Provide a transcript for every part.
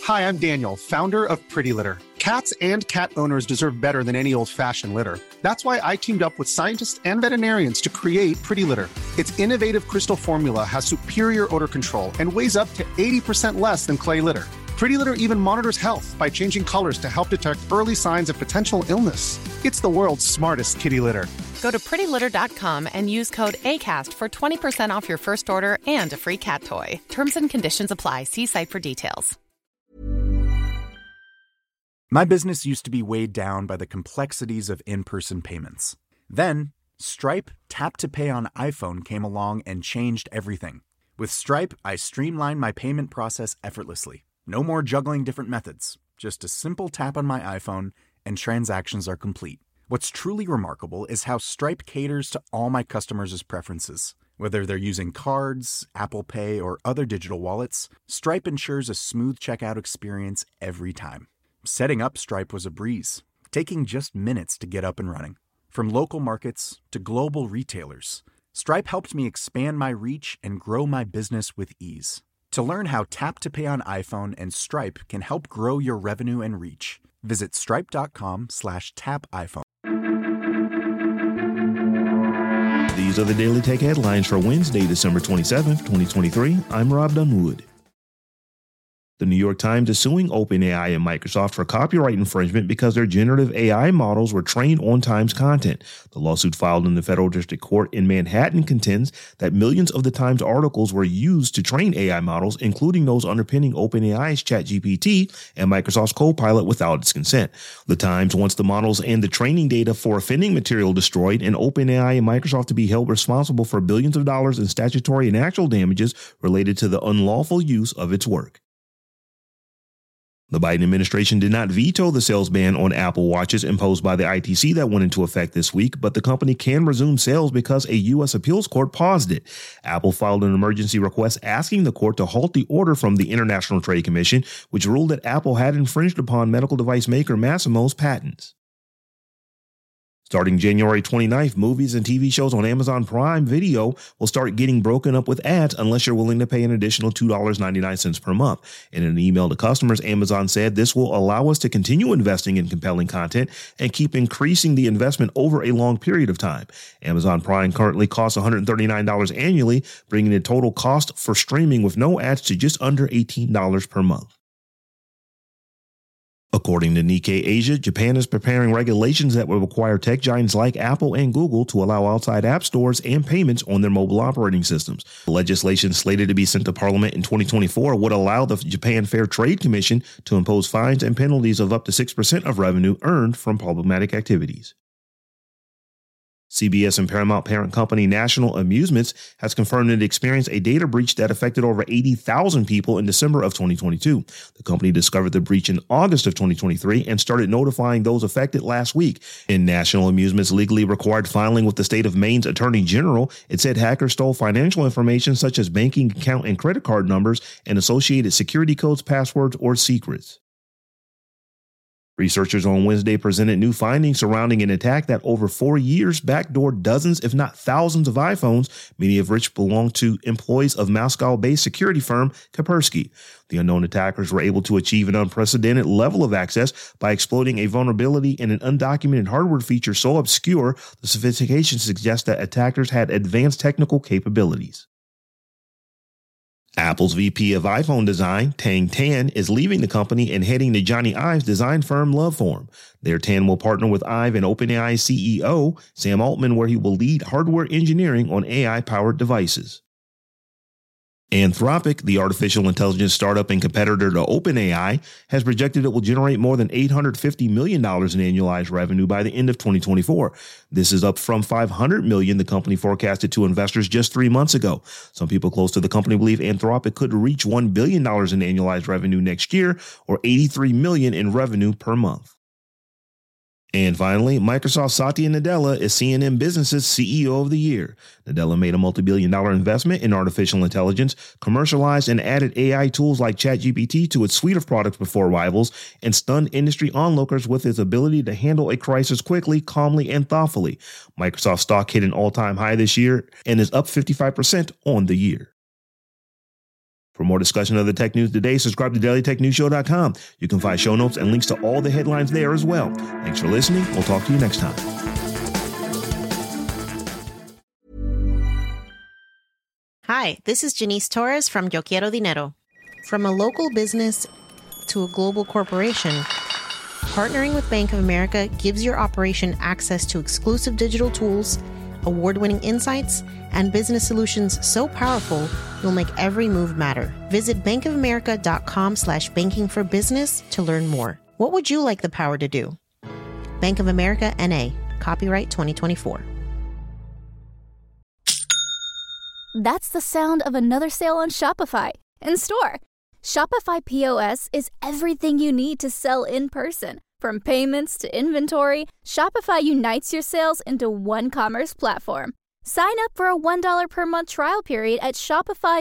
Hi, I'm Daniel, founder of Pretty Litter. Cats and cat owners deserve better than any old-fashioned litter. That's why I teamed up with scientists and veterinarians to create Pretty Litter. Its innovative crystal formula has superior odor control and weighs up to 80% less than clay litter. Pretty Litter even monitors health by changing colors to help detect early signs of potential illness. It's the world's smartest kitty litter. Go to prettylitter.com and use code ACAST for 20% off your first order and a free cat toy. Terms and conditions apply. See site for details. My business used to be weighed down by the complexities of in-person payments. Then, Stripe Tap to Pay on iPhone came along and changed everything. With Stripe, I streamlined my payment process effortlessly. No more juggling different methods. Just a simple tap on my iPhone and transactions are complete. What's truly remarkable is how Stripe caters to all my customers' preferences. Whether they're using cards, Apple Pay, or other digital wallets, Stripe ensures a smooth checkout experience every time. Setting up Stripe was a breeze, taking just minutes to get up and running. From local markets to global retailers, Stripe helped me expand my reach and grow my business with ease. To learn how Tap to Pay on iPhone and Stripe can help grow your revenue and reach, visit stripe.com/tapiphone. These are the Daily Tech headlines for Wednesday, December 27th, 2023. I'm Rob Dunwood. The New York Times is suing OpenAI and Microsoft for copyright infringement because their generative AI models were trained on Times content. The lawsuit filed in the Federal District Court in Manhattan contends that millions of the Times articles were used to train AI models, including those underpinning OpenAI's ChatGPT and Microsoft's Copilot without its consent. The Times wants the models and the training data for offending material destroyed, and OpenAI and Microsoft to be held responsible for billions of dollars in statutory and actual damages related to the unlawful use of its work. The Biden administration did not veto the sales ban on Apple Watches imposed by the ITC that went into effect this week, but the company can resume sales because a U.S. appeals court paused it. Apple filed an emergency request asking the court to halt the order from the International Trade Commission, which ruled that Apple had infringed upon medical device maker Masimo's patents. Starting January 29th, movies and TV shows on Amazon Prime Video will start getting broken up with ads unless you're willing to pay an additional $2.99 per month. In an email to customers, Amazon said this will allow us to continue investing in compelling content and keep increasing the investment over a long period of time. Amazon Prime currently costs $139 annually, bringing the total cost for streaming with no ads to just under $18 per month. According to Nikkei Asia, Japan is preparing regulations that will require tech giants like Apple and Google to allow outside app stores and payments on their mobile operating systems. The legislation slated to be sent to Parliament in 2024 would allow the Japan Fair Trade Commission to impose fines and penalties of up to 6% of revenue earned from problematic activities. CBS and Paramount parent company National Amusements has confirmed it experienced a data breach that affected over 80,000 people in December of 2022. The company discovered the breach in August of 2023 and started notifying those affected last week. In National Amusements' legally required filing with the state of Maine's Attorney General, it said hackers stole financial information such as banking account and credit card numbers and associated security codes, passwords, or secrets. Researchers on Wednesday presented new findings surrounding an attack that over 4 years backdoored dozens, if not thousands, of iPhones, many of which belonged to employees of Moscow-based security firm Kaspersky. The unknown attackers were able to achieve an unprecedented level of access by exploiting a vulnerability in an undocumented hardware feature so obscure the sophistication suggests that attackers had advanced technical capabilities. Apple's VP of iPhone design, Tang Tan, is leaving the company and heading to Johnny Ive's design firm Loveform. There, Tan will partner with Ive and OpenAI CEO Sam Altman, where he will lead hardware engineering on AI-powered devices. Anthropic, the artificial intelligence startup and competitor to OpenAI, has projected it will generate more than $850 million in annualized revenue by the end of 2024. This is up from $500 million the company forecasted to investors just 3 months ago. Some people close to the company believe Anthropic could reach $1 billion in annualized revenue next year, or $83 million in revenue per month. And finally, Microsoft's Satya Nadella is CNN Business's CEO of the Year. Nadella made a multi-billion-dollar investment in artificial intelligence, commercialized and added AI tools like ChatGPT to its suite of products before rivals, and stunned industry onlookers with its ability to handle a crisis quickly, calmly, and thoughtfully. Microsoft stock hit an all-time high this year and is up 55% on the year. For more discussion of the tech news today, subscribe to dailytechnewsshow.com. You can find show notes and links to all the headlines there as well. Thanks for listening. We'll talk to you next time. Hi, this is Janice Torres from Yo Quiero Dinero. From a local business to a global corporation, partnering with Bank of America gives your operation access to exclusive digital tools, award-winning insights, and business solutions so powerful, you'll make every move matter. Visit bankofamerica.com/banking for business to learn more. What would you like the power to do? Bank of America, N.A., copyright 2024. That's the sound of another sale on Shopify in-store. Shopify POS is everything you need to sell in person. From payments to inventory, Shopify unites your sales into one commerce platform. Sign up for a $1 per month trial period at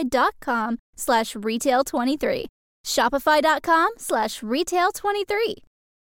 shopify.com/retail23. Shopify.com/retail23.